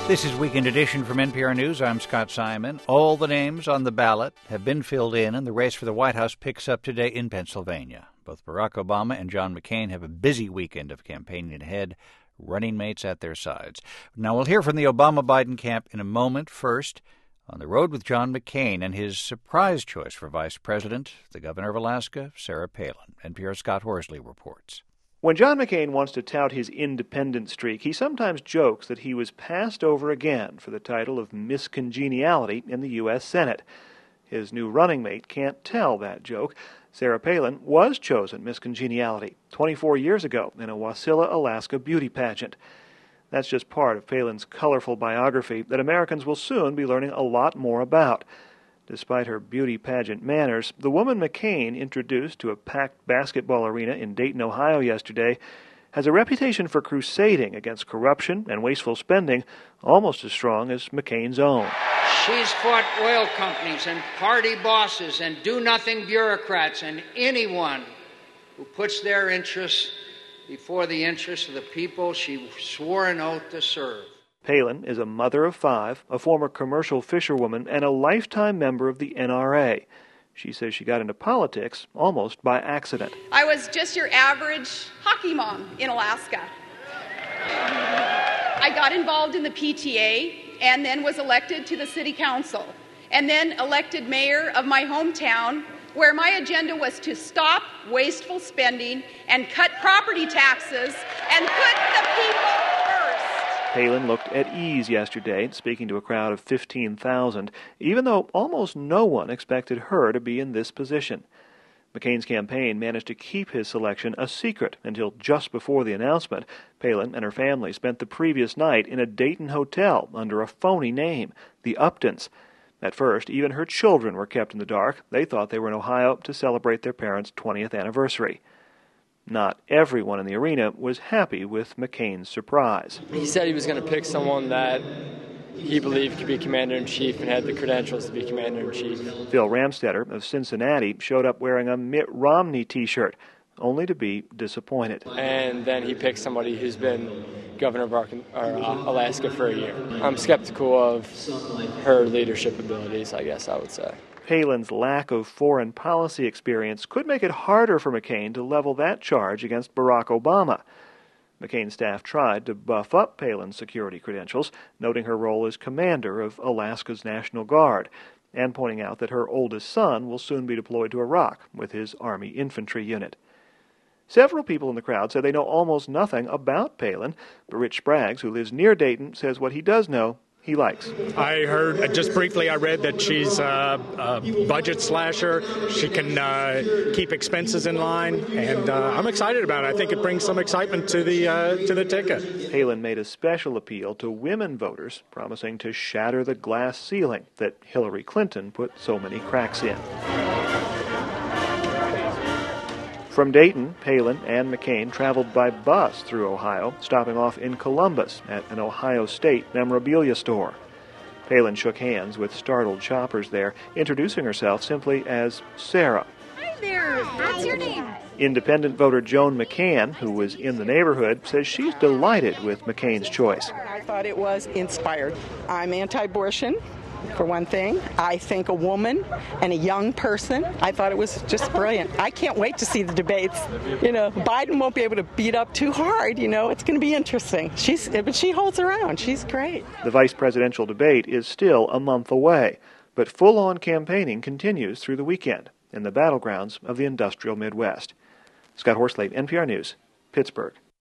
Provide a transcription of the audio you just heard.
This is Weekend Edition from NPR News. I'm Scott Simon. All the names on the ballot have been filled in, and the race for the White House picks up today in Pennsylvania. Both Barack Obama and John McCain have a busy weekend of campaigning ahead, running mates at their sides. Now, we'll hear from the Obama-Biden camp in a moment. First, on the road with John McCain and his surprise choice for vice president, the governor of Alaska, Sarah Palin. NPR's Scott Horsley reports. When John McCain wants to tout his independent streak, he sometimes jokes that he was passed over again for the title of Miss Congeniality in the U.S. Senate. His new running mate can't tell that joke. Sarah Palin was chosen Miss Congeniality 24 years ago in a Wasilla, Alaska beauty pageant. That's just part of Palin's colorful biography that Americans will soon be learning a lot more about. Despite her beauty pageant manners, the woman McCain introduced to a packed basketball arena in Dayton, Ohio yesterday has a reputation for crusading against corruption and wasteful spending almost as strong as McCain's own. She's fought oil companies and party bosses and do-nothing bureaucrats and anyone who puts their interests before the interests of the people she swore an oath to serve. Palin is a mother of 5, a former commercial fisherwoman, and a lifetime member of the NRA. She says she got into politics almost by accident. I was just your average hockey mom in Alaska. I got involved in the PTA and then was elected to the city council, and then elected mayor of my hometown, where my agenda was to stop wasteful spending and cut property taxes and put the people first. Palin looked at ease yesterday, speaking to a crowd of 15,000, even though almost no one expected her to be in this position. McCain's campaign managed to keep his selection a secret until just before the announcement. Palin and her family spent the previous night in a Dayton hotel under a phony name, the Uptons. At first, even her children were kept in the dark. They thought they were in Ohio to celebrate their parents' 20th anniversary. Not everyone in the arena was happy with McCain's surprise. He said he was going to pick someone that he believed could be commander-in-chief and had the credentials to be commander-in-chief. Phil Ramstetter of Cincinnati showed up wearing a Mitt Romney T-shirt, only to be disappointed. And then he picked somebody who's been governor of Alaska for a year. I'm skeptical of her leadership abilities, I guess I would say. Palin's lack of foreign policy experience could make it harder for McCain to level that charge against Barack Obama. McCain's staff tried to buff up Palin's security credentials, noting her role as commander of Alaska's National Guard, and pointing out that her oldest son will soon be deployed to Iraq with his Army infantry unit. Several people in the crowd said they know almost nothing about Palin, but Rich Spraggs, who lives near Dayton, says what he does know he likes. I heard, just briefly, I read that she's a budget slasher. She can keep expenses in line, and I'm excited about it. I think it brings some excitement to the ticket. Palin made a special appeal to women voters, promising to shatter the glass ceiling that Hillary Clinton put so many cracks in. From Dayton, Palin and McCain traveled by bus through Ohio, stopping off in Columbus at an Ohio State memorabilia store. Palin shook hands with startled shoppers there, introducing herself simply as Sarah. Hi there. What's your name? Independent voter Joan McCann, who was in the neighborhood, says she's delighted with McCain's choice. I thought it was inspired. I'm anti-abortion, for one thing. I think a woman and a young person, I thought it was just brilliant. I can't wait to see the debates. Biden won't be able to beat up too hard. It's going to be interesting. But she holds her own. She's great. The vice presidential debate is still a month away, but full-on campaigning continues through the weekend in the battlegrounds of the industrial Midwest. Scott Horsley, NPR News, Pittsburgh.